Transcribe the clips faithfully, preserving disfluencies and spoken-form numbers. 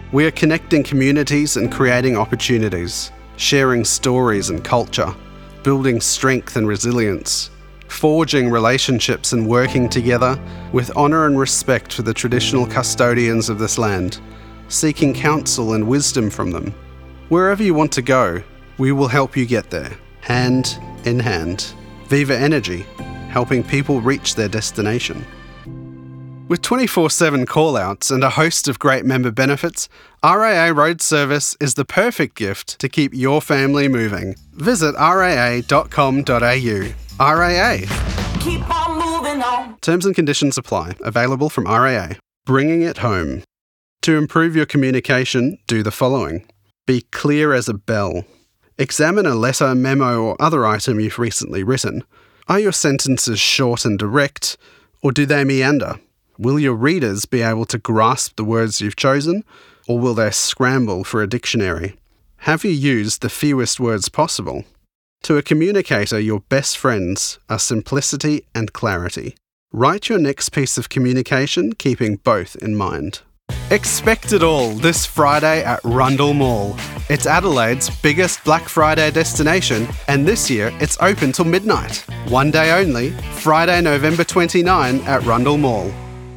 We are connecting communities and creating opportunities, sharing stories and culture, building strength and resilience, forging relationships and working together with honour and respect for the traditional custodians of this land, seeking counsel and wisdom from them. Wherever you want to go, we will help you get there, hand in hand. Viva Energy, helping people reach their destination. With twenty-four seven call-outs and a host of great member benefits, R A A Road Service is the perfect gift to keep your family moving. Visit r a a dot com dot a u. R A A. Keep on moving on. Terms and conditions apply. Available from R A A. Bringing it home. To improve your communication, do the following. Be clear as a bell. Examine a letter, memo, or other item you've recently written. Are your sentences short and direct, or do they meander? Will your readers be able to grasp the words you've chosen, or will they scramble for a dictionary? Have you used the fewest words possible? To a communicator, your best friends are simplicity and clarity. Write your next piece of communication keeping both in mind. Expect it all this Friday at Rundle Mall. It's Adelaide's biggest Black Friday destination, and this year it's open till midnight. One day only, Friday, November twenty-ninth at Rundle Mall.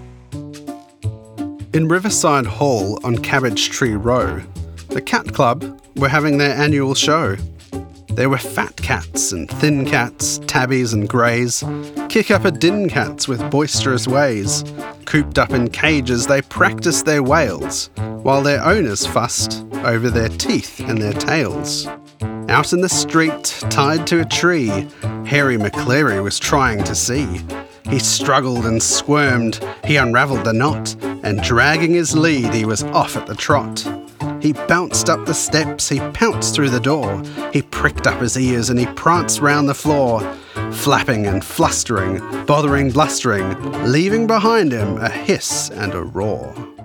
In Riverside Hall on Cabbage Tree Row, the Cat Club were having their annual show. There were fat cats and thin cats, tabbies and greys, kick-up-a-din cats with boisterous ways. Cooped up in cages, they practiced their wails, while their owners fussed over their teeth and their tails. Out in the street, tied to a tree, Harry McCleary was trying to see. He struggled and squirmed, he unravelled the knot, and dragging his lead, he was off at the trot. He bounced up the steps, he pounced through the door, he pricked up his ears and he pranced round the floor, flapping and flustering, bothering, blustering, leaving behind him a hiss and a roar.